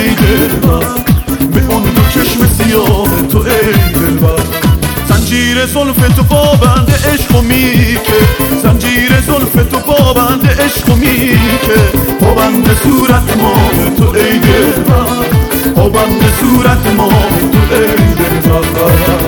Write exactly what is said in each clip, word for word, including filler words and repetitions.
ای دلبر، به اون دو چشم سیاه تو ای دلبر. زنجیر زلف تو پابند عشق و میکه، زنجیر زلف تو پابند عشق و میکه، پابند صورت ما تو ای دلبر، پابند صورت ما تو ای دلبر.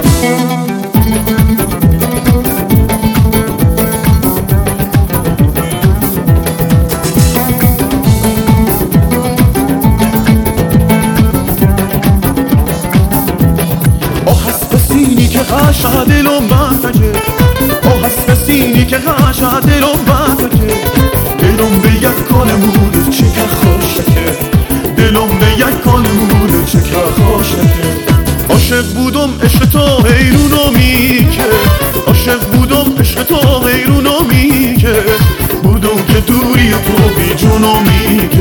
غاشا دلم باتجه، او هست سینی که غاشا دلم باتجه، دلم به یک کالمون چکه خوشکه، دلم به یک کالمون چکه خوشکه. عاشق بودم عشق تو حیرونو میکه، عاشق بودم عشق تو حیرونو میکه، بودم که دوری تو بی جونو میکه.